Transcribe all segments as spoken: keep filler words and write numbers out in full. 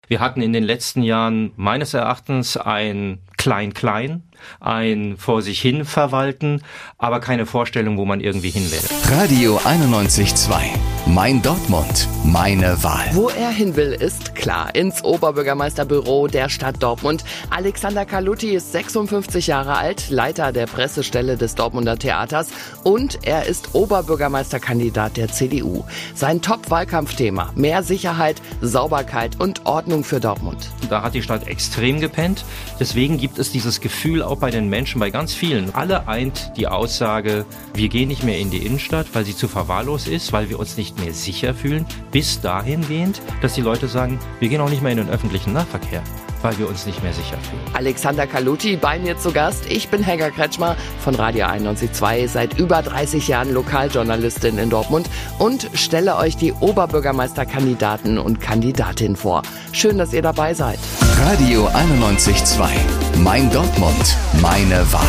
Wir hatten in den letzten Jahren meines Erachtens ein Klein-Klein, ein vor sich hin verwalten, aber keine Vorstellung, wo man irgendwie hin will. Radio einundneunzig Komma zwei. Mein Dortmund, meine Wahl. Wo er hin will, ist klar. Ins Oberbürgermeisterbüro der Stadt Dortmund. Alexander Carlutti ist sechsundfünfzig Jahre alt, Leiter der Pressestelle des Dortmunder Theaters und er ist Oberbürgermeisterkandidat der C D U. Sein Top-Wahlkampfthema: mehr Sicherheit, Sauberkeit und Ordnung für Dortmund. Da hat die Stadt extrem gepennt. Deswegen gibt es dieses Gefühl auch bei den Menschen, bei ganz vielen. Alle eint die Aussage, wir gehen nicht mehr in die Innenstadt, weil sie zu verwahrlos ist, weil wir uns nicht mehr sicher fühlen. Bis dahingehend, dass die Leute sagen, wir gehen auch nicht mehr in den öffentlichen Nahverkehr, weil wir uns nicht mehr sicher fühlen. Alexander Carlutti bei mir zu Gast. Ich bin Helga Kretschmer von Radio einundneunzig Komma zwei, seit über dreißig Jahren Lokaljournalistin in Dortmund und stelle euch die Oberbürgermeisterkandidaten und Kandidatinnen vor. Schön, dass ihr dabei seid. Radio einundneunzig Komma zwei. Mein Dortmund, meine Wahl.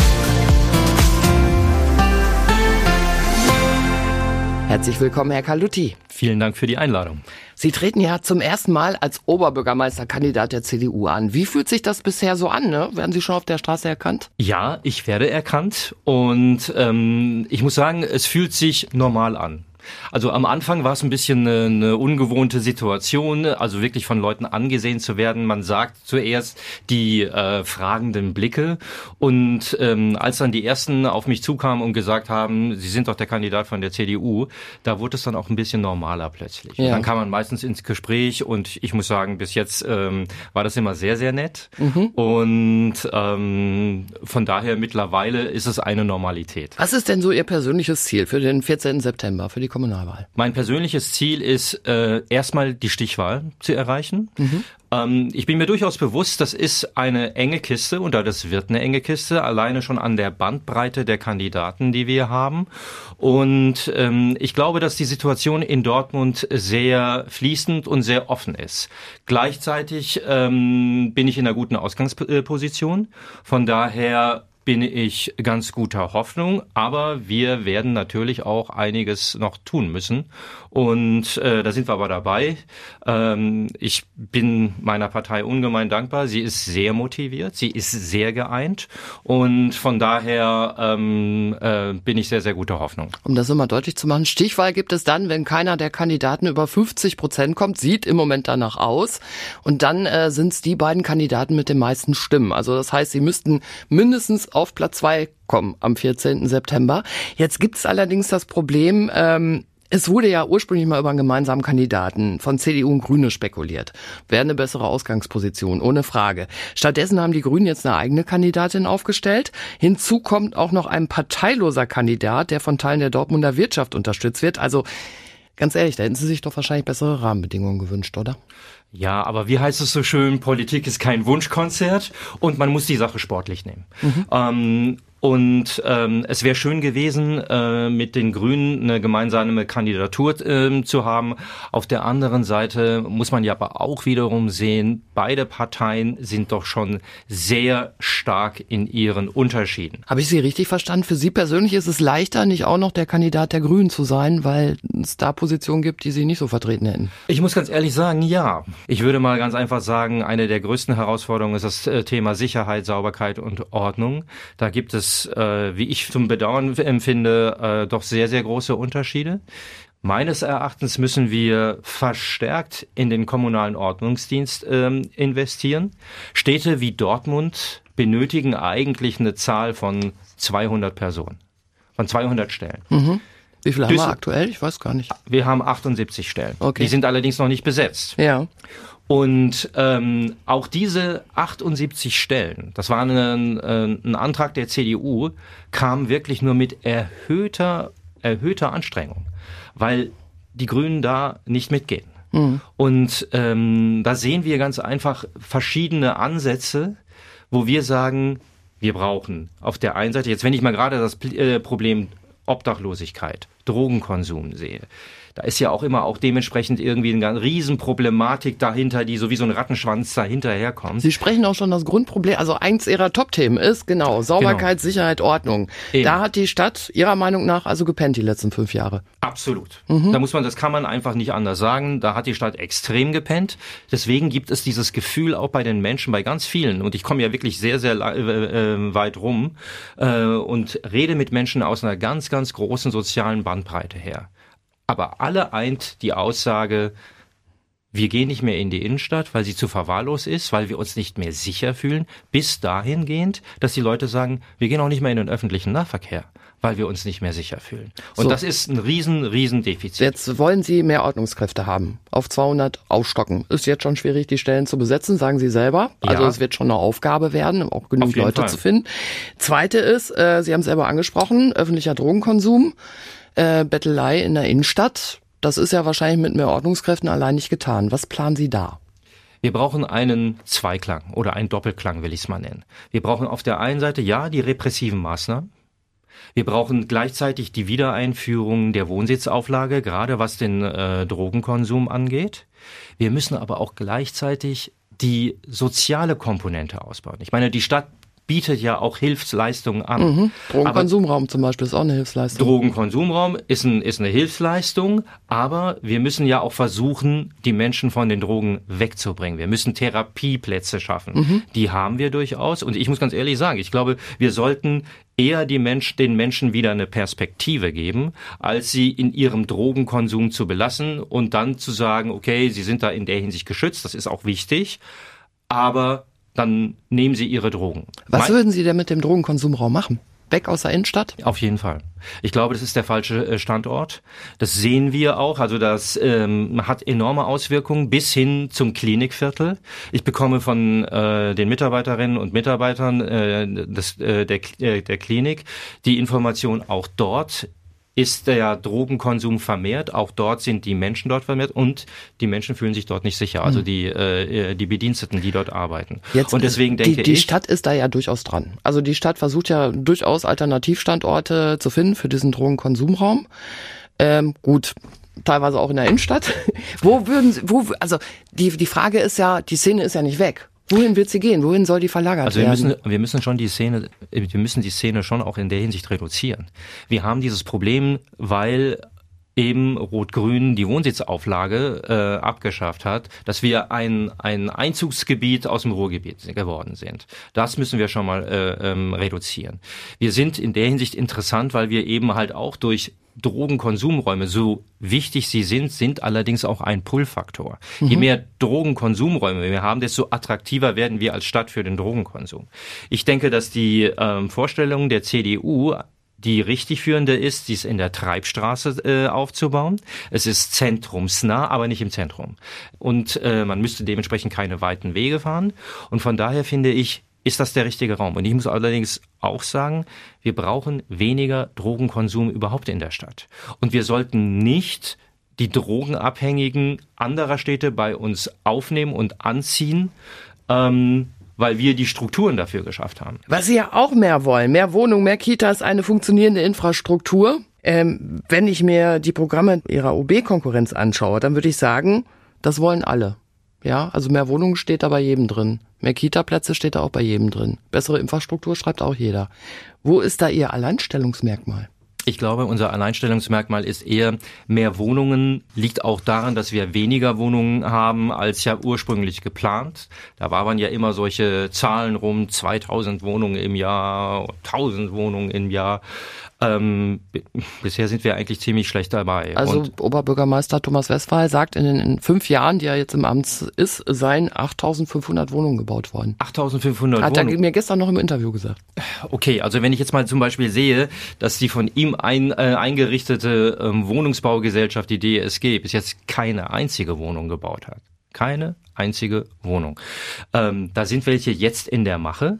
Herzlich willkommen, Herr Carlutti. Vielen Dank für die Einladung. Sie treten ja zum ersten Mal als Oberbürgermeisterkandidat der C D U an. Wie fühlt sich das bisher so an? Ne? Werden Sie schon auf der Straße erkannt? Ja, ich werde erkannt und ähm, ich muss sagen, es fühlt sich normal an. Also am Anfang war es ein bisschen eine, eine ungewohnte Situation, also wirklich von Leuten angesehen zu werden. Man sagt zuerst die äh, fragenden Blicke und ähm, als dann die ersten auf mich zukamen und gesagt haben, Sie sind doch der Kandidat von der C D U, da wurde es dann auch ein bisschen normaler plötzlich. Ja. Dann kam man meistens ins Gespräch und ich muss sagen, bis jetzt ähm, war das immer sehr, sehr nett mhm. und ähm, von daher mittlerweile ist es eine Normalität. Was ist denn so Ihr persönliches Ziel für den vierzehnten September, für die Kommunalwahl? Mein persönliches Ziel ist, äh, erstmal die Stichwahl zu erreichen. Mhm. Ähm, ich bin mir durchaus bewusst, das ist eine enge Kiste und das wird eine enge Kiste, alleine schon an der Bandbreite der Kandidaten, die wir haben. Und ähm, ich glaube, dass die Situation in Dortmund sehr fließend und sehr offen ist. Gleichzeitig ähm, bin ich in einer guten Ausgangsposition. Von daher bin ich ganz guter Hoffnung, aber wir werden natürlich auch einiges noch tun müssen und äh, da sind wir aber dabei. Ähm, ich bin meiner Partei ungemein dankbar. Sie ist sehr motiviert, sie ist sehr geeint und von daher ähm, äh, bin ich sehr, sehr guter Hoffnung. Um das immer deutlich zu machen, Stichwahl gibt es dann, wenn keiner der Kandidaten über fünfzig Prozent kommt, sieht im Moment danach aus und dann äh, sind es die beiden Kandidaten mit den meisten Stimmen. Also das heißt, sie müssten mindestens auf Platz zwei kommen am vierzehnten September. Jetzt gibt es allerdings das Problem, ähm, es wurde ja ursprünglich mal über einen gemeinsamen Kandidaten von C D U und Grüne spekuliert. Wäre eine bessere Ausgangsposition, ohne Frage. Stattdessen haben die Grünen jetzt eine eigene Kandidatin aufgestellt. Hinzu kommt auch noch ein parteiloser Kandidat, der von Teilen der Dortmunder Wirtschaft unterstützt wird. Also ganz ehrlich, da hätten Sie sich doch wahrscheinlich bessere Rahmenbedingungen gewünscht, oder? Ja, aber wie heißt es so schön, Politik ist kein Wunschkonzert und man muss die Sache sportlich nehmen. Mhm. Ähm, und ähm, es wäre schön gewesen, äh, mit den Grünen eine gemeinsame Kandidatur äh, zu haben. Auf der anderen Seite muss man ja aber auch wiederum sehen, beide Parteien sind doch schon sehr stark in ihren Unterschieden. Habe ich Sie richtig verstanden? Für Sie persönlich ist es leichter, nicht auch noch der Kandidat der Grünen zu sein, weil es da Positionen gibt, die Sie nicht so vertreten hätten? Ich muss ganz ehrlich sagen, ja. Ich würde mal ganz einfach sagen, eine der größten Herausforderungen ist das Thema Sicherheit, Sauberkeit und Ordnung. Da gibt es, äh, wie ich zum Bedauern empfinde, äh, doch sehr, sehr große Unterschiede. Meines Erachtens müssen wir verstärkt in den kommunalen Ordnungsdienst ähm, investieren. Städte wie Dortmund benötigen eigentlich eine Zahl von zweihundert Personen, von zweihundert Stellen. Mhm. Wie viele haben wir aktuell? Ich weiß gar nicht. Wir haben achtundsiebzig Stellen. Okay. Die sind allerdings noch nicht besetzt. Ja. Und ähm, auch diese achtundsiebzig Stellen, das war ein, ein Antrag der C D U, kam wirklich nur mit erhöhter, erhöhter Anstrengung, weil die Grünen da nicht mitgehen. Mhm. Und ähm, da sehen wir ganz einfach verschiedene Ansätze, wo wir sagen, wir brauchen auf der einen Seite, jetzt wenn ich mal gerade das äh, Problem Obdachlosigkeit, Drogenkonsum sehe, Da ist ja auch immer auch dementsprechend irgendwie eine Riesenproblematik dahinter, die so wie so ein Rattenschwanz dahinter herkommt. Sie sprechen auch schon das Grundproblem, also eins Ihrer Top-Themen ist, genau, Sauberkeit, genau. Sicherheit, Ordnung. Eben. Da hat die Stadt Ihrer Meinung nach also gepennt die letzten fünf Jahre. Absolut. Mhm. Da muss man, das kann man einfach nicht anders sagen. Da hat die Stadt extrem gepennt. Deswegen gibt es dieses Gefühl auch bei den Menschen, bei ganz vielen. Und ich komme ja wirklich sehr, sehr äh, weit rum äh, und rede mit Menschen aus einer ganz, ganz großen sozialen Bandbreite her. Aber alle eint die Aussage, wir gehen nicht mehr in die Innenstadt, weil sie zu verwahrlos ist, weil wir uns nicht mehr sicher fühlen, bis dahingehend, dass die Leute sagen, wir gehen auch nicht mehr in den öffentlichen Nahverkehr, weil wir uns nicht mehr sicher fühlen. Und so. Das ist ein riesen, riesen Defizit. Jetzt wollen Sie mehr Ordnungskräfte haben, auf zweihundert aufstocken. Ist jetzt schon schwierig, die Stellen zu besetzen, sagen Sie selber. Also ja. Es wird schon eine Aufgabe werden, auch genügend Leute Fall. zu finden. Zweite ist, äh, Sie haben es selber angesprochen, öffentlicher Drogenkonsum. Äh, Bettelei in der Innenstadt, das ist ja wahrscheinlich mit mehr Ordnungskräften allein nicht getan. Was planen Sie da? Wir brauchen einen Zweiklang oder einen Doppelklang, will ich es mal nennen. Wir brauchen auf der einen Seite, ja, die repressiven Maßnahmen. Wir brauchen gleichzeitig die Wiedereinführung der Wohnsitzauflage, gerade was den äh, Drogenkonsum angeht. Wir müssen aber auch gleichzeitig die soziale Komponente ausbauen. Ich meine, die Stadt bietet ja auch Hilfsleistungen an. Mhm. Drogenkonsumraum aber zum Beispiel ist auch eine Hilfsleistung. Drogenkonsumraum ist, ein, ist eine Hilfsleistung, aber wir müssen ja auch versuchen, die Menschen von den Drogen wegzubringen. Wir müssen Therapieplätze schaffen. Mhm. Die haben wir durchaus. Und ich muss ganz ehrlich sagen, ich glaube, wir sollten eher die Mensch, den Menschen wieder eine Perspektive geben, als sie in ihrem Drogenkonsum zu belassen und dann zu sagen, okay, sie sind da in der Hinsicht geschützt, das ist auch wichtig, aber dann nehmen Sie Ihre Drogen. Was mein, würden Sie denn mit dem Drogenkonsumraum machen? Weg aus der Innenstadt? Auf jeden Fall. Ich glaube, das ist der falsche Standort. Das sehen wir auch. Also das ähm, hat enorme Auswirkungen bis hin zum Klinikviertel. Ich bekomme von äh, den Mitarbeiterinnen und Mitarbeitern äh, des, äh, der, äh, der Klinik die Information, auch dort ist der Drogenkonsum vermehrt. Auch dort sind die Menschen dort vermehrt und die Menschen fühlen sich dort nicht sicher. Also die äh, die Bediensteten, die dort arbeiten. Jetzt, und deswegen denke die, die ich, die Stadt ist da ja durchaus dran. Also die Stadt versucht ja durchaus Alternativstandorte zu finden für diesen Drogenkonsumraum. Ähm, gut, teilweise auch in der Innenstadt. Wo würden Sie, wo also die die Frage ist ja, die Szene ist ja nicht weg. Wohin wird sie gehen? Wohin soll die verlagert also wir werden? Müssen, wir müssen schon die Szene, wir müssen die Szene schon auch in der Hinsicht reduzieren. Wir haben dieses Problem, weil eben Rot-Grün die Wohnsitzauflage äh, abgeschafft hat, dass wir ein ein Einzugsgebiet aus dem Ruhrgebiet geworden sind. Das müssen wir schon mal äh, ähm, reduzieren. Wir sind in der Hinsicht interessant, weil wir eben halt auch durch Drogenkonsumräume, so wichtig sie sind, sind allerdings auch ein Pull-Faktor. Mhm. Je mehr Drogenkonsumräume wir haben, desto attraktiver werden wir als Stadt für den Drogenkonsum. Ich denke, dass die ähm, Vorstellung der C D U die richtig führende ist, dies in der Treibstraße äh, aufzubauen. Es ist zentrumsnah, aber nicht im Zentrum. Und äh, man müsste dementsprechend keine weiten Wege fahren. Und von daher finde ich, ist das der richtige Raum. Und ich muss allerdings auch sagen, wir brauchen weniger Drogenkonsum überhaupt in der Stadt. Und wir sollten nicht die Drogenabhängigen anderer Städte bei uns aufnehmen und anziehen, ähm, weil wir die Strukturen dafür geschafft haben. Was Sie ja auch mehr wollen, mehr Wohnungen, mehr Kitas, eine funktionierende Infrastruktur. Ähm, wenn ich mir die Programme Ihrer O B-Konkurrenz anschaue, dann würde ich sagen, das wollen alle. Ja, also mehr Wohnungen steht da bei jedem drin. Mehr Kita-Plätze steht da auch bei jedem drin. Bessere Infrastruktur schreibt auch jeder. Wo ist da Ihr Alleinstellungsmerkmal? Ich glaube, unser Alleinstellungsmerkmal ist eher mehr Wohnungen, liegt auch daran, dass wir weniger Wohnungen haben als ja ursprünglich geplant. Da waren ja immer solche Zahlen rum, zweitausend Wohnungen im Jahr, tausend Wohnungen im Jahr. Ähm, bisher sind wir eigentlich ziemlich schlecht dabei. Also und Oberbürgermeister Thomas Westphal sagt, in den in fünf Jahren, die er jetzt im Amt ist, seien achttausendfünfhundert Wohnungen gebaut worden. achttausendfünfhundert Wohnungen? Hat er mir gestern noch im Interview gesagt. Okay, also wenn ich jetzt mal zum Beispiel sehe, dass die von ihm ein, äh, eingerichtete ähm, Wohnungsbaugesellschaft, die D S G, bis jetzt keine einzige Wohnung gebaut hat. Keine einzige Wohnung. Ähm, da sind welche jetzt in der Mache.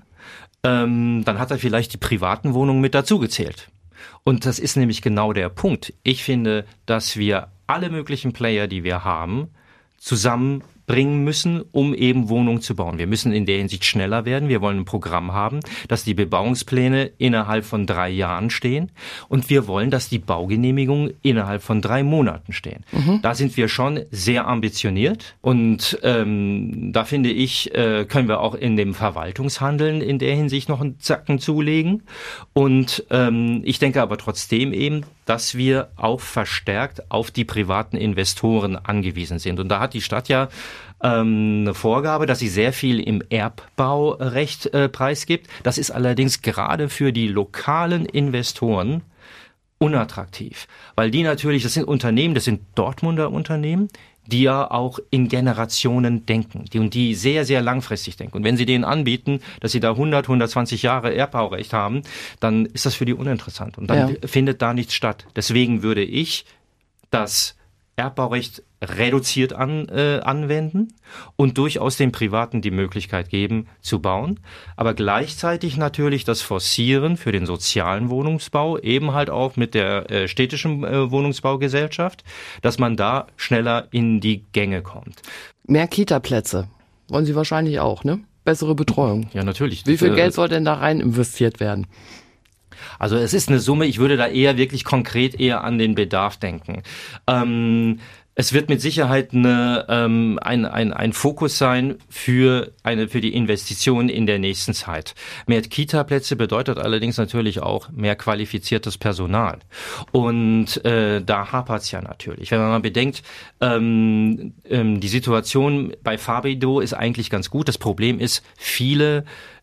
Ähm, dann hat er vielleicht die privaten Wohnungen mit dazugezählt. Und das ist nämlich genau der Punkt. Ich finde, dass wir alle möglichen Player, die wir haben, zusammen bringen müssen, um eben Wohnungen zu bauen. Wir müssen in der Hinsicht schneller werden. Wir wollen ein Programm haben, dass die Bebauungspläne innerhalb von drei Jahren stehen. Und wir wollen, dass die Baugenehmigungen innerhalb von drei Monaten stehen. Mhm. Da sind wir schon sehr ambitioniert. Und ähm, da finde ich, äh, können wir auch in dem Verwaltungshandeln in der Hinsicht noch einen Zacken zulegen. Und ähm, ich denke aber trotzdem eben, dass wir auch verstärkt auf die privaten Investoren angewiesen sind. Und da hat die Stadt ja ähm, eine Vorgabe, dass sie sehr viel im Erbbaurecht äh, preisgibt. Das ist allerdings gerade für die lokalen Investoren unattraktiv, weil die natürlich, das sind Unternehmen, das sind Dortmunder Unternehmen, die ja auch in Generationen denken, die und die sehr, sehr langfristig denken. Und wenn Sie denen anbieten, dass sie da hundert, hundertzwanzig Jahre Erbbaurecht haben, dann ist das für die uninteressant. Und dann ja. findet da nichts statt. Deswegen würde ich das Erbbaurecht reduziert an, äh, anwenden und durchaus den Privaten die Möglichkeit geben, zu bauen. Aber gleichzeitig natürlich das Forcieren für den sozialen Wohnungsbau, eben halt auch mit der äh, städtischen äh, Wohnungsbaugesellschaft, dass man da schneller in die Gänge kommt. Mehr Kita-Plätze wollen Sie wahrscheinlich auch, ne? Bessere Betreuung. Ja, natürlich. Wie viel Geld soll denn da rein investiert werden? Also es ist eine Summe, ich würde da eher wirklich konkret eher an den Bedarf denken. Ähm, es wird mit Sicherheit eine, ähm, ein, ein, ein Fokus sein für eine für die Investitionen in der nächsten Zeit. Mehr Kita-Plätze bedeutet allerdings natürlich auch mehr qualifiziertes Personal. Und äh, da hapert's ja natürlich. Wenn man mal bedenkt, ähm, ähm, die Situation bei Fabido ist eigentlich ganz gut. Das Problem ist, viele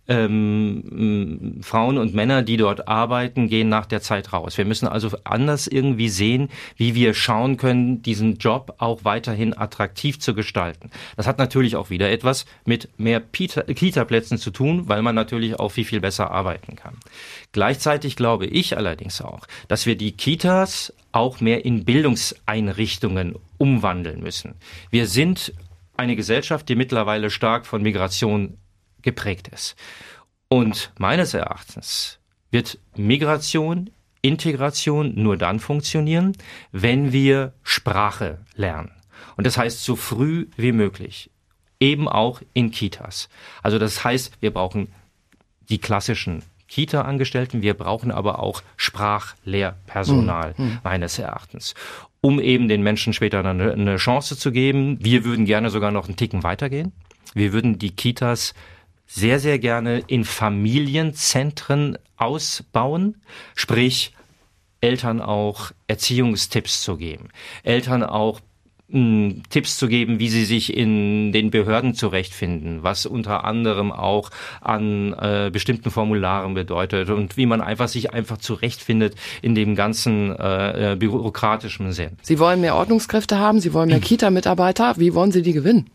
Ähm, Frauen und Männer, die dort arbeiten, gehen nach der Zeit raus. Wir müssen also anders irgendwie sehen, wie wir schauen können, diesen Job auch weiterhin attraktiv zu gestalten. Das hat natürlich auch wieder etwas mit mehr Kita-Plätzen zu tun, weil man natürlich auch viel, viel besser arbeiten kann. Gleichzeitig glaube ich allerdings auch, dass wir die Kitas auch mehr in Bildungseinrichtungen umwandeln müssen. Wir sind eine Gesellschaft, die mittlerweile stark von Migration geprägt ist. Und meines Erachtens wird Migration, Integration nur dann funktionieren, wenn wir Sprache lernen. Und das heißt so früh wie möglich. Eben auch in Kitas. Also das heißt, wir brauchen die klassischen Kita-Angestellten, wir brauchen aber auch Sprachlehrpersonal, hm, hm. meines Erachtens, um eben den Menschen später eine, eine Chance zu geben. Wir würden gerne sogar noch einen Ticken weitergehen. Wir würden die Kitas sehr, sehr gerne in Familienzentren ausbauen, sprich Eltern auch Erziehungstipps zu geben, Eltern auch mh, Tipps zu geben, wie sie sich in den Behörden zurechtfinden, was unter anderem auch an äh, bestimmten Formularen bedeutet und wie man einfach sich einfach zurechtfindet in dem ganzen äh, bürokratischen Sinn. Sie wollen mehr Ordnungskräfte haben, Sie wollen mehr Kita-Mitarbeiter. Wie wollen Sie die gewinnen?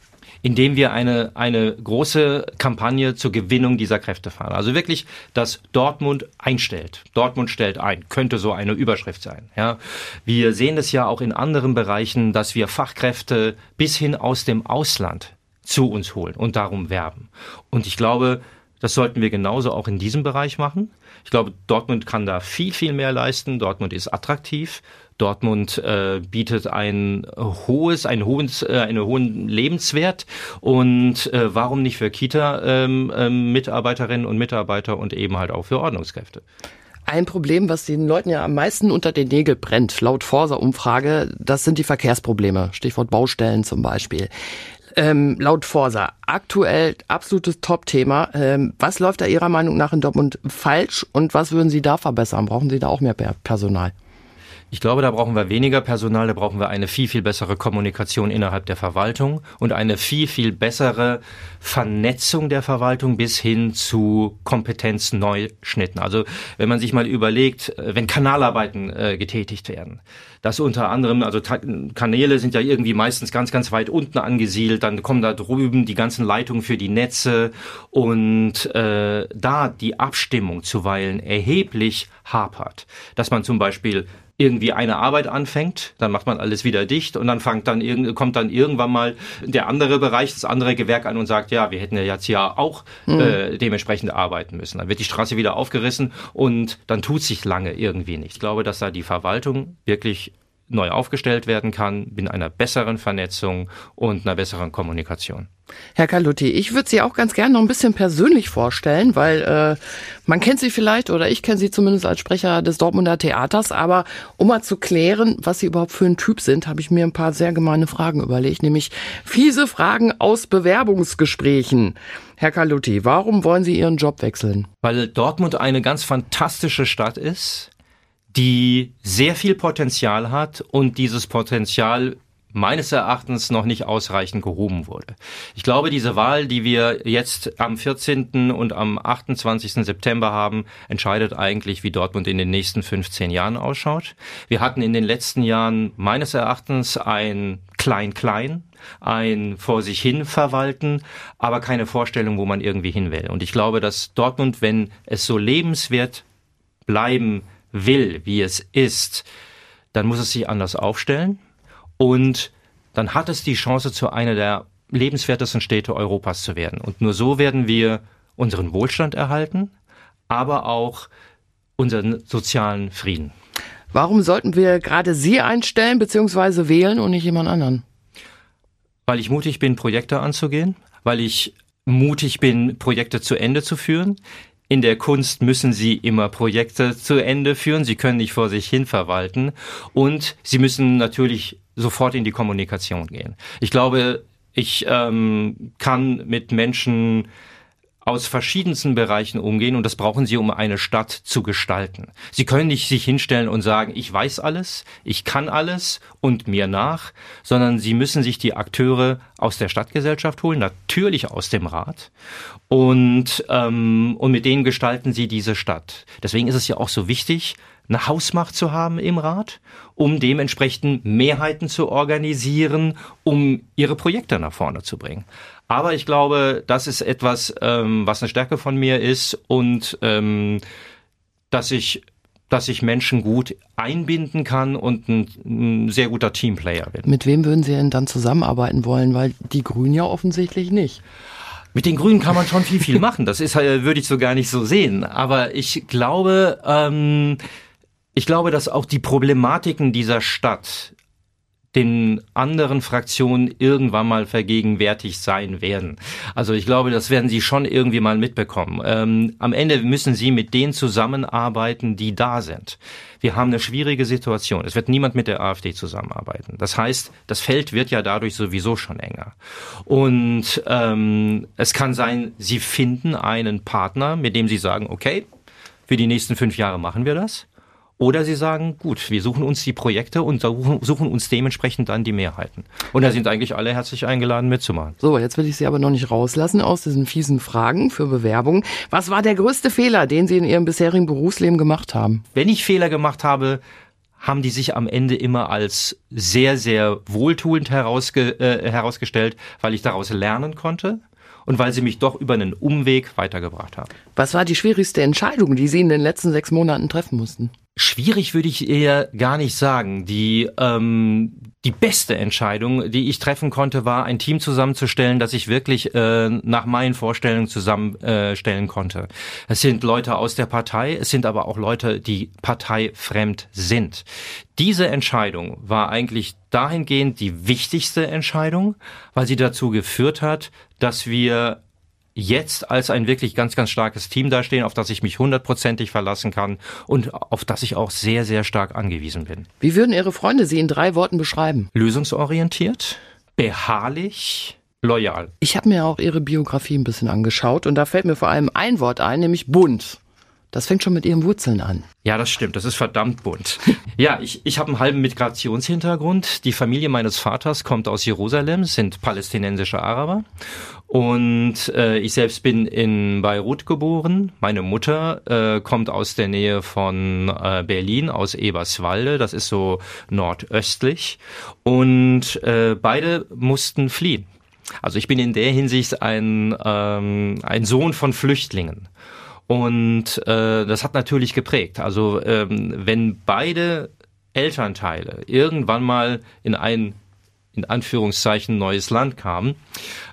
Indem wir eine eine große Kampagne zur Gewinnung dieser Kräfte fahren. Also wirklich, dass Dortmund einstellt. Dortmund stellt ein, könnte so eine Überschrift sein. Ja, wir sehen es ja auch in anderen Bereichen, dass wir Fachkräfte bis hin aus dem Ausland zu uns holen und darum werben. Und ich glaube, das sollten wir genauso auch in diesem Bereich machen. Ich glaube, Dortmund kann da viel, viel mehr leisten. Dortmund ist attraktiv. Dortmund äh, bietet ein hohes, ein hohes, äh, einen hohen Lebenswert und äh, warum nicht für Kita-Mitarbeiterinnen ähm, ähm, und Mitarbeiter und eben halt auch für Ordnungskräfte. Ein Problem, was den Leuten ja am meisten unter den Nägeln brennt, laut Forsa-Umfrage, das sind die Verkehrsprobleme. Stichwort Baustellen zum Beispiel. Ähm, laut Forsa, aktuell absolutes Top-Thema. Ähm, was läuft da Ihrer Meinung nach in Dortmund falsch und was würden Sie da verbessern? Brauchen Sie da auch mehr Personal? Ich glaube, da brauchen wir weniger Personal, da brauchen wir eine viel, viel bessere Kommunikation innerhalb der Verwaltung und eine viel, viel bessere Vernetzung der Verwaltung bis hin zu Kompetenzneuschnitten. Also wenn man sich mal überlegt, wenn Kanalarbeiten äh, getätigt werden, dass unter anderem, also Ta- Kanäle sind ja irgendwie meistens ganz, ganz weit unten angesiedelt, dann kommen da drüben die ganzen Leitungen für die Netze und äh, da die Abstimmung zuweilen erheblich hapert, dass man zum Beispiel irgendwie eine Arbeit anfängt, dann macht man alles wieder dicht und dann fängt dann irgend, kommt dann irgendwann mal der andere Bereich, das andere Gewerk an und sagt, ja, wir hätten ja jetzt ja auch mhm. äh, dementsprechend arbeiten müssen. Dann wird die Straße wieder aufgerissen und dann tut sich lange irgendwie nicht. Ich glaube, dass da die Verwaltung wirklich neu aufgestellt werden kann, in einer besseren Vernetzung und einer besseren Kommunikation. Herr Carlutti, ich würde Sie auch ganz gerne noch ein bisschen persönlich vorstellen, weil äh, man kennt Sie vielleicht oder ich kenne Sie zumindest als Sprecher des Dortmunder Theaters, aber um mal zu klären, was Sie überhaupt für ein Typ sind, habe ich mir ein paar sehr gemeine Fragen überlegt, nämlich fiese Fragen aus Bewerbungsgesprächen. Herr Carlutti, warum wollen Sie Ihren Job wechseln? Weil Dortmund eine ganz fantastische Stadt ist, die sehr viel Potenzial hat und dieses Potenzial meines Erachtens noch nicht ausreichend gehoben wurde. Ich glaube, diese Wahl, die wir jetzt am vierzehnten und am achtundzwanzigsten September haben, entscheidet eigentlich, wie Dortmund in den nächsten fünfzehn Jahren ausschaut. Wir hatten in den letzten Jahren meines Erachtens ein Klein-Klein, ein vor sich hin verwalten, aber keine Vorstellung, wo man irgendwie hin will. Und ich glaube, dass Dortmund, wenn es so lebenswert bleiben will, wie es ist, dann muss es sich anders aufstellen und dann hat es die Chance, zu einer der lebenswertesten Städte Europas zu werden. Und nur so werden wir unseren Wohlstand erhalten, aber auch unseren sozialen Frieden. Warum sollten wir gerade Sie einstellen bzw. wählen und nicht jemand anderen? Weil ich mutig bin, Projekte anzugehen, weil ich mutig bin, Projekte zu Ende zu führen. In der Kunst müssen Sie immer Projekte zu Ende führen. Sie können nicht vor sich hin verwalten. Und Sie müssen natürlich sofort in die Kommunikation gehen. Ich glaube, ich ähm, kann mit Menschen aus verschiedensten Bereichen umgehen und das brauchen Sie, um eine Stadt zu gestalten. Sie können nicht sich hinstellen und sagen, ich weiß alles, ich kann alles und mir nach, sondern Sie müssen sich die Akteure aus der Stadtgesellschaft holen, natürlich aus dem Rat und, ähm, und mit denen gestalten Sie diese Stadt. Deswegen ist es ja auch so wichtig, eine Hausmacht zu haben im Rat, um dementsprechend Mehrheiten zu organisieren, um ihre Projekte nach vorne zu bringen. Aber ich glaube, das ist etwas, ähm, was eine Stärke von mir ist und ähm, dass ich, dass ich Menschen gut einbinden kann und ein, ein sehr guter Teamplayer bin. Mit wem würden Sie denn dann zusammenarbeiten wollen? Weil die Grünen ja offensichtlich nicht. Mit den Grünen kann man schon viel, viel machen. Das ist, würde ich so gar nicht so sehen. Aber ich glaube, ähm, ich glaube, dass auch die Problematiken dieser Stadt den anderen Fraktionen irgendwann mal vergegenwärtigt sein werden. Also ich glaube, das werden Sie schon irgendwie mal mitbekommen. Ähm, am Ende müssen Sie mit denen zusammenarbeiten, die da sind. Wir haben eine schwierige Situation. Es wird niemand mit der AfD zusammenarbeiten. Das heißt, das Feld wird ja dadurch sowieso schon enger. Und ähm, es kann sein, Sie finden einen Partner, mit dem Sie sagen, okay, für die nächsten fünf Jahre machen wir das. Oder Sie sagen, gut, wir suchen uns die Projekte und suchen uns dementsprechend dann die Mehrheiten. Und da sind eigentlich alle herzlich eingeladen, mitzumachen. So, jetzt will ich Sie aber noch nicht rauslassen aus diesen fiesen Fragen für Bewerbungen. Was war der größte Fehler, den Sie in Ihrem bisherigen Berufsleben gemacht haben? Wenn ich Fehler gemacht habe, haben die sich am Ende immer als sehr, sehr wohltuend herausge- äh, herausgestellt, weil ich daraus lernen konnte. Und weil sie mich doch über einen Umweg weitergebracht haben. Was war die schwierigste Entscheidung, die Sie in den letzten sechs Monaten treffen mussten? Schwierig würde ich eher gar nicht sagen. Die ähm, die beste Entscheidung, die ich treffen konnte, war, ein Team zusammenzustellen, das ich wirklich äh, nach meinen Vorstellungen zusammenstellen äh, konnte. Es sind Leute aus der Partei, es sind aber auch Leute, die parteifremd sind. Diese Entscheidung war eigentlich dahingehend die wichtigste Entscheidung, weil sie dazu geführt hat, dass wir jetzt als ein wirklich ganz, ganz starkes Team dastehen, auf das ich mich hundertprozentig verlassen kann und auf das ich auch sehr, sehr stark angewiesen bin. Wie würden Ihre Freunde Sie in drei Worten beschreiben? Lösungsorientiert, beharrlich, loyal. Ich habe mir auch Ihre Biografie ein bisschen angeschaut und da fällt mir vor allem ein Wort ein, nämlich bunt. Das fängt schon mit Ihren Wurzeln an. Ja, das stimmt. Das ist verdammt bunt. Ja, ich, ich habe einen halben Migrationshintergrund. Die Familie meines Vaters kommt aus Jerusalem, sind palästinensische Araber. Und äh, ich selbst bin in Beirut geboren. Meine Mutter äh, kommt aus der Nähe von äh, Berlin, aus Eberswalde. Das ist so nordöstlich. Und äh, beide mussten fliehen. Also ich bin in der Hinsicht ein, ähm, ein Sohn von Flüchtlingen. Und äh, das hat natürlich geprägt. Also ähm, wenn beide Elternteile irgendwann mal in ein, in Anführungszeichen, neues Land kamen,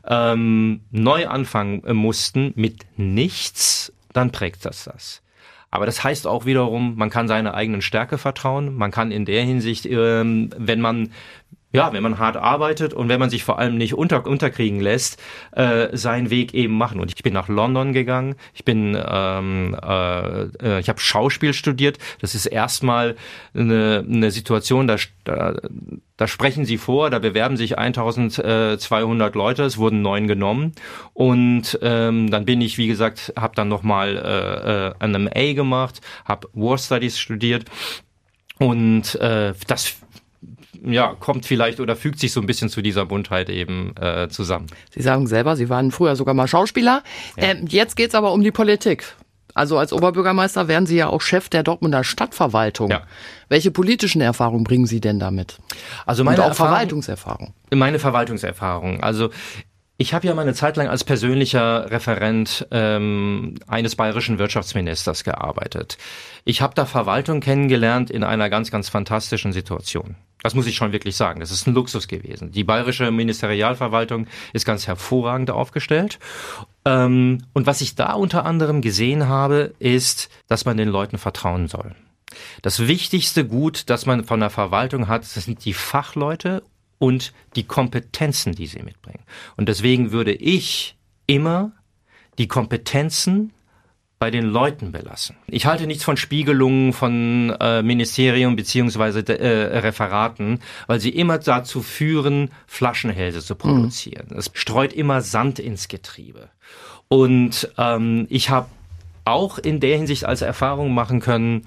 ähm, neu anfangen mussten mit nichts, dann prägt das das. Aber das heißt auch wiederum, man kann seiner eigenen Stärke vertrauen. Man kann in der Hinsicht, ähm, wenn man Ja, wenn man hart arbeitet und wenn man sich vor allem nicht unter, unterkriegen lässt, äh, seinen Weg eben machen. Und ich bin nach London gegangen. Ich bin, ähm, äh, ich habe Schauspiel studiert. Das ist erstmal eine, eine Situation, da, da, da sprechen sie vor, da bewerben sich eintausendzweihundert Leute. Es wurden neun genommen. Und ähm, dann bin ich, wie gesagt, habe dann nochmal äh, ein M A gemacht, habe War Studies studiert. Und äh, das ja, kommt vielleicht oder fügt sich so ein bisschen zu dieser Buntheit eben äh, zusammen. Sie sagen selber, Sie waren früher sogar mal Schauspieler. Ja. Ähm, jetzt geht's aber um die Politik. Also als Oberbürgermeister werden Sie ja auch Chef der Dortmunder Stadtverwaltung. Ja. Welche politischen Erfahrungen bringen Sie denn damit? Also meine Und auch Erfahrung, Verwaltungserfahrung. Meine Verwaltungserfahrung. Also ich habe ja mal eine Zeit lang als persönlicher Referent ähm, eines bayerischen Wirtschaftsministers gearbeitet. Ich habe da Verwaltung kennengelernt in einer ganz, ganz fantastischen Situation. Das muss ich schon wirklich sagen. Das ist ein Luxus gewesen. Die bayerische Ministerialverwaltung ist ganz hervorragend aufgestellt. Ähm, und was ich da unter anderem gesehen habe, ist, dass man den Leuten vertrauen soll. Das wichtigste Gut, das man von der Verwaltung hat, das sind die Fachleute und die Kompetenzen, die sie mitbringen. Und deswegen würde ich immer die Kompetenzen bei den Leuten belassen. Ich halte nichts von Spiegelungen von äh, Ministerium beziehungsweise äh, Referaten, weil sie immer dazu führen, Flaschenhälse zu produzieren. Mhm. Es streut immer Sand ins Getriebe. Und ähm, ich habe auch in der Hinsicht als Erfahrung machen können,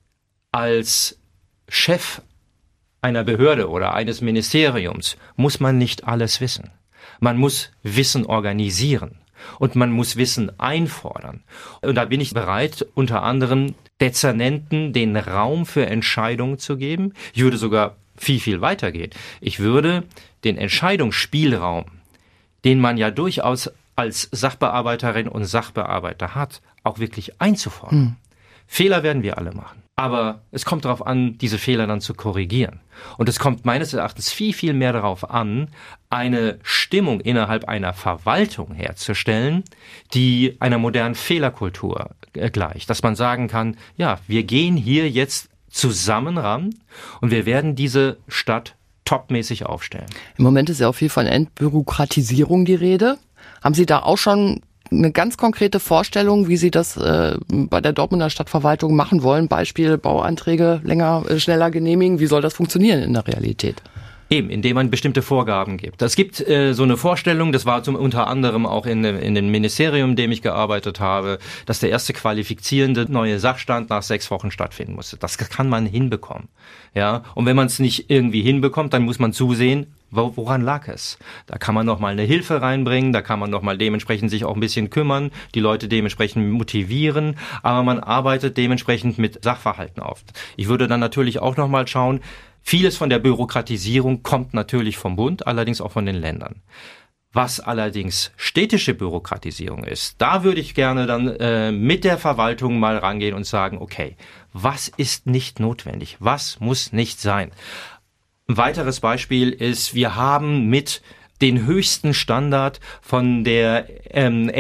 als Chef einer Behörde oder eines Ministeriums muss man nicht alles wissen. Man muss Wissen organisieren. Und man muss Wissen einfordern. Und da bin ich bereit, unter anderem Dezernenten den Raum für Entscheidungen zu geben. Ich würde sogar viel, viel weiter gehen. Ich würde den Entscheidungsspielraum, den man ja durchaus als Sachbearbeiterin und Sachbearbeiter hat, auch wirklich einzufordern. Hm. Fehler werden wir alle machen. Aber es kommt darauf an, diese Fehler dann zu korrigieren. Und es kommt meines Erachtens viel, viel mehr darauf an, eine Stimmung innerhalb einer Verwaltung herzustellen, die einer modernen Fehlerkultur gleicht. Dass man sagen kann, ja, wir gehen hier jetzt zusammen ran und wir werden diese Stadt topmäßig aufstellen. Im Moment ist ja auch viel von Entbürokratisierung die Rede. Haben Sie da auch schon eine ganz konkrete Vorstellung, wie Sie das äh, bei der Dortmunder Stadtverwaltung machen wollen? Beispiel Bauanträge länger, äh, schneller genehmigen. Wie soll das funktionieren in der Realität? Eben, indem man bestimmte Vorgaben gibt. Es gibt äh, so eine Vorstellung, das war zum unter anderem auch in, in dem Ministerium, in dem ich gearbeitet habe, dass der erste qualifizierende neue Sachstand nach sechs Wochen stattfinden musste. Das kann man hinbekommen. Ja, und wenn man es nicht irgendwie hinbekommt, dann muss man zusehen, woran lag es? Da kann man noch mal eine Hilfe reinbringen, da kann man noch mal dementsprechend sich auch ein bisschen kümmern, die Leute dementsprechend motivieren, aber man arbeitet dementsprechend mit Sachverhalten auf. Ich würde dann natürlich auch noch mal schauen, vieles von der Bürokratisierung kommt natürlich vom Bund, allerdings auch von den Ländern. Was allerdings städtische Bürokratisierung ist, da würde ich gerne dann äh, mit der Verwaltung mal rangehen und sagen, okay, was ist nicht notwendig? Was muss nicht sein? Ein weiteres Beispiel ist, wir haben mit den höchsten Standard von der ähm,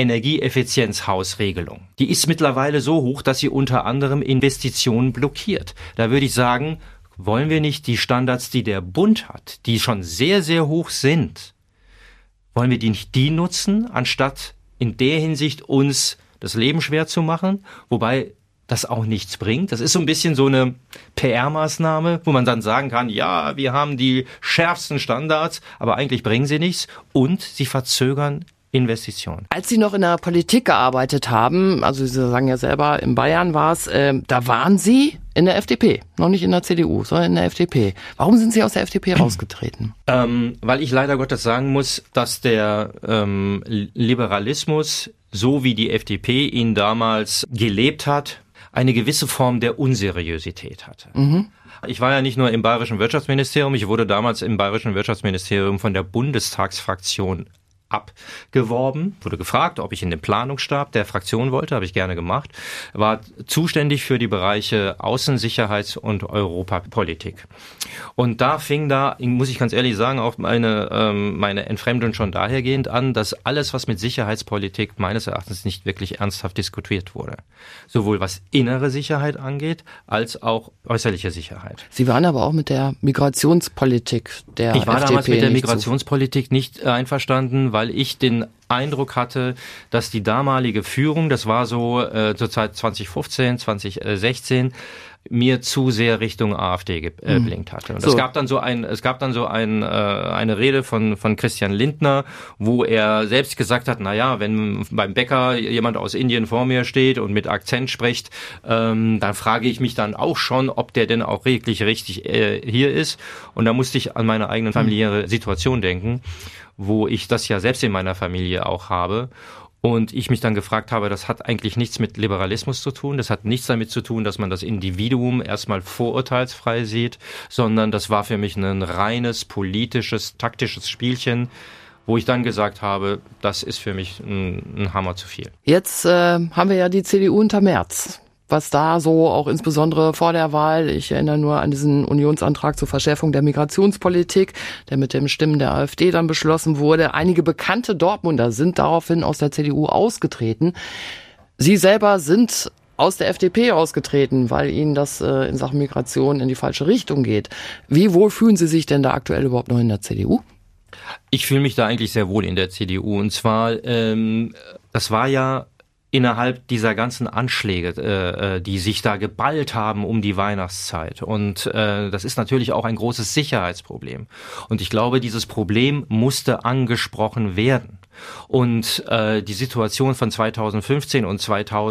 Energieeffizienzhausregelung. Die ist mittlerweile so hoch, dass sie unter anderem Investitionen blockiert. Da würde ich sagen, wollen wir nicht die Standards, die der Bund hat, die schon sehr, sehr hoch sind, wollen wir die nicht die nutzen, anstatt in der Hinsicht uns das Leben schwer zu machen, wobei das auch nichts bringt. Das ist so ein bisschen so eine P R-Maßnahme, wo man dann sagen kann, ja, wir haben die schärfsten Standards, aber eigentlich bringen sie nichts und sie verzögern Investitionen. Als Sie noch in der Politik gearbeitet haben, also Sie sagen ja selber, in Bayern war es, äh, da waren Sie in der F D P, noch nicht in der C D U, sondern in der F D P. Warum sind Sie aus der F D P rausgetreten? Ähm, weil ich leider Gottes sagen muss, dass der ähm, Liberalismus, so wie die F D P ihn damals gelebt hat, eine gewisse Form der Unseriosität hatte. Mhm. Ich war ja nicht nur im Bayerischen Wirtschaftsministerium, ich wurde damals im Bayerischen Wirtschaftsministerium von der Bundestagsfraktion abgeworben, wurde gefragt, ob ich in den Planungsstab der Fraktion wollte, habe ich gerne gemacht, war zuständig für die Bereiche Außen-, Sicherheits- und Europapolitik. Und da fing da, muss ich ganz ehrlich sagen, auch meine, ähm, meine Entfremdung schon dahergehend an, dass alles, was mit Sicherheitspolitik meines Erachtens nicht wirklich ernsthaft diskutiert wurde. Sowohl was innere Sicherheit angeht, als auch äußerliche Sicherheit. Sie waren aber auch mit der Migrationspolitik der F D P. Ich war F D P damals mit der nicht Migrationspolitik nicht einverstanden, weil ich den Eindruck hatte, dass die damalige Führung, das war so äh, zur Zeit zwanzig fünfzehn, zwanzig sechzehn, mir zu sehr Richtung AfD geblinkt hatte. Und so. es gab dann so ein, es gab dann so ein, äh, eine Rede von von Christian Lindner, wo er selbst gesagt hat: Na ja, wenn beim Bäcker jemand aus Indien vor mir steht und mit Akzent spricht, ähm, dann frage ich mich dann auch schon, ob der denn auch wirklich richtig äh, hier ist. Und da musste ich an meine eigene familiäre Situation denken, wo ich das ja selbst in meiner Familie auch habe. Und ich mich dann gefragt habe, das hat eigentlich nichts mit Liberalismus zu tun, das hat nichts damit zu tun, dass man das Individuum erstmal vorurteilsfrei sieht, sondern das war für mich ein reines politisches, taktisches Spielchen, wo ich dann gesagt habe, das ist für mich ein, ein Hammer zu viel. Jetzt äh, haben wir ja die C D U unter Merz. Was da so auch insbesondere vor der Wahl, ich erinnere nur an diesen Unionsantrag zur Verschärfung der Migrationspolitik, der mit den Stimmen der AfD dann beschlossen wurde. Einige bekannte Dortmunder sind daraufhin aus der C D U ausgetreten. Sie selber sind aus der F D P ausgetreten, weil Ihnen das äh, in Sachen Migration in die falsche Richtung geht. Wie wohl fühlen Sie sich denn da aktuell überhaupt noch in der C D U? Ich fühle mich da eigentlich sehr wohl in der C D U. Und zwar, ähm, das war ja innerhalb dieser ganzen Anschläge, äh, die sich da geballt haben um die Weihnachtszeit. Und äh, das ist natürlich auch ein großes Sicherheitsproblem. Und ich glaube, dieses Problem musste angesprochen werden. Und äh, die Situation von zweitausendfünfzehn und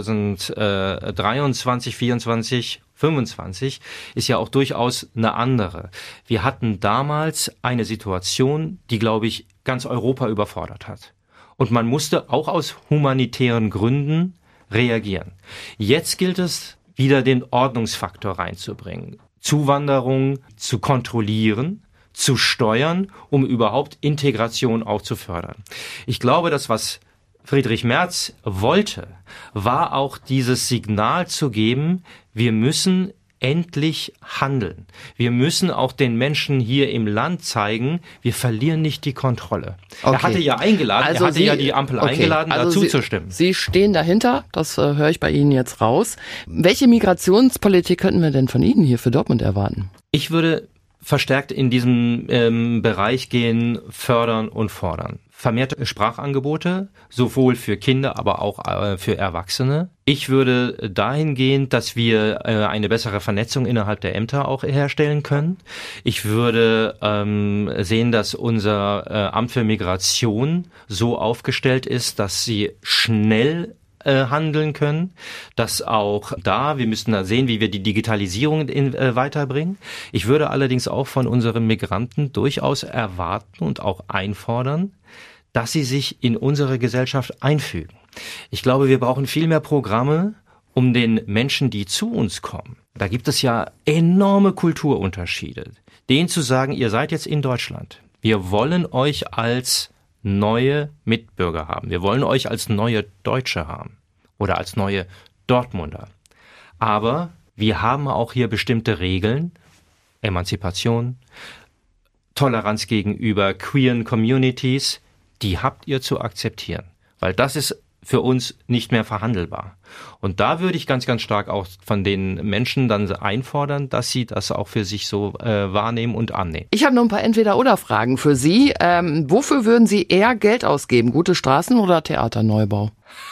zweitausenddreiundzwanzig, vierundzwanzig, fünfundzwanzig ist ja auch durchaus eine andere. Wir hatten damals eine Situation, die, glaube ich, ganz Europa überfordert hat. Und man musste auch aus humanitären Gründen reagieren. Jetzt gilt es, wieder den Ordnungsfaktor reinzubringen. Zuwanderung zu kontrollieren, zu steuern, um überhaupt Integration auch zu fördern. Ich glaube, das, was Friedrich Merz wollte, war auch dieses Signal zu geben, wir müssen endlich handeln. Wir müssen auch den Menschen hier im Land zeigen, wir verlieren nicht die Kontrolle. Okay. Er hatte ja eingeladen, also er hatte Sie, ja die Ampel okay. eingeladen, also dazu Sie, zu stimmen. Sie stehen dahinter, das äh, höre ich bei Ihnen jetzt raus. Welche Migrationspolitik könnten wir denn von Ihnen hier für Dortmund erwarten? Ich würde verstärkt in diesem ähm, Bereich gehen, fördern und fordern. Vermehrte Sprachangebote, sowohl für Kinder, aber auch äh, für Erwachsene. Ich würde dahingehend, dass wir äh, eine bessere Vernetzung innerhalb der Ämter auch herstellen können. Ich würde ähm, sehen, dass unser äh, Amt für Migration so aufgestellt ist, dass sie schnell handeln können, dass auch da, wir müssten da sehen, wie wir die Digitalisierung in, äh, weiterbringen. Ich würde allerdings auch von unseren Migranten durchaus erwarten und auch einfordern, dass sie sich in unsere Gesellschaft einfügen. Ich glaube, wir brauchen viel mehr Programme, um den Menschen, die zu uns kommen. Da gibt es ja enorme Kulturunterschiede. Denen zu sagen, ihr seid jetzt in Deutschland. Wir wollen euch als neue Mitbürger haben. Wir wollen euch als neue Deutsche haben oder als neue Dortmunder. Aber wir haben auch hier bestimmte Regeln, Emanzipation, Toleranz gegenüber queeren Communities, die habt ihr zu akzeptieren, weil das ist für uns nicht mehr verhandelbar. Und da würde ich ganz, ganz stark auch von den Menschen dann einfordern, dass sie das auch für sich so äh, wahrnehmen und annehmen. Ich habe noch ein paar Entweder-oder-Fragen für Sie. Ähm, wofür würden Sie eher Geld ausgeben? Gute Straßen oder Theaterneubau?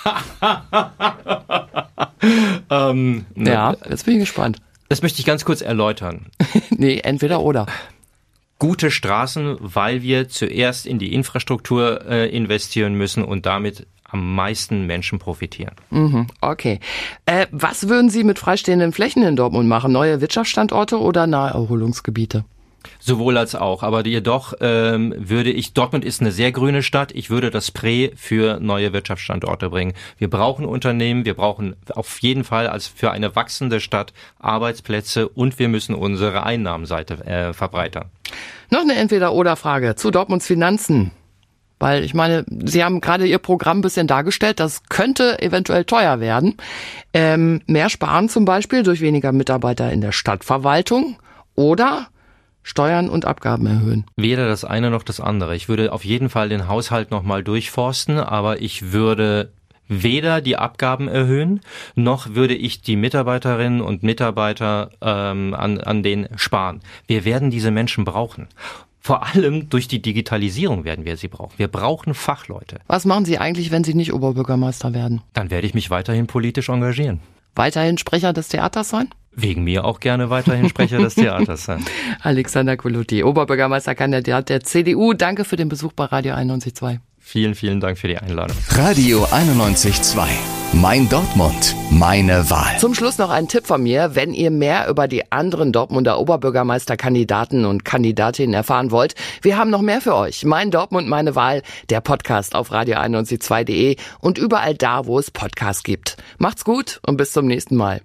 ähm, ja, jetzt bin ich gespannt. Das möchte ich ganz kurz erläutern. Nee, entweder oder. Gute Straßen, weil wir zuerst in die Infrastruktur äh, investieren müssen und damit am meisten Menschen profitieren. Mhm, okay. Äh, was würden Sie mit freistehenden Flächen in Dortmund machen? Neue Wirtschaftsstandorte oder Naherholungsgebiete? Sowohl als auch, aber jedoch ähm, würde ich, Dortmund ist eine sehr grüne Stadt, ich würde das Prä für neue Wirtschaftsstandorte bringen. Wir brauchen Unternehmen, wir brauchen auf jeden Fall als für eine wachsende Stadt Arbeitsplätze und wir müssen unsere Einnahmenseite äh, verbreitern. Noch eine Entweder-oder-Frage zu Dortmunds Finanzen. Weil ich meine, Sie haben gerade Ihr Programm ein bisschen dargestellt, das könnte eventuell teuer werden. Ähm, mehr sparen zum Beispiel durch weniger Mitarbeiter in der Stadtverwaltung oder Steuern und Abgaben erhöhen. Weder das eine noch das andere. Ich würde auf jeden Fall den Haushalt nochmal durchforsten, aber ich würde weder die Abgaben erhöhen, noch würde ich die Mitarbeiterinnen und Mitarbeiter ähm, an, an denen sparen. Wir werden diese Menschen brauchen. Vor allem durch die Digitalisierung werden wir sie brauchen. Wir brauchen Fachleute. Was machen Sie eigentlich, wenn Sie nicht Oberbürgermeister werden? Dann werde ich mich weiterhin politisch engagieren. Weiterhin Sprecher des Theaters sein? Wegen mir auch gerne weiterhin Sprecher des Theaters sein. Alexander Colutti, Oberbürgermeisterkandidat der C D U. Danke für den Besuch bei Radio einundneunzig Komma zwei. Vielen, vielen Dank für die Einladung. Radio einundneunzig Komma zwei. Mein Dortmund, meine Wahl. Zum Schluss noch ein Tipp von mir. Wenn ihr mehr über die anderen Dortmunder Oberbürgermeisterkandidaten und Kandidatinnen erfahren wollt, wir haben noch mehr für euch. Mein Dortmund, meine Wahl, der Podcast auf radio einundneunzig Komma zwei punkt de und überall da, wo es Podcasts gibt. Macht's gut und bis zum nächsten Mal.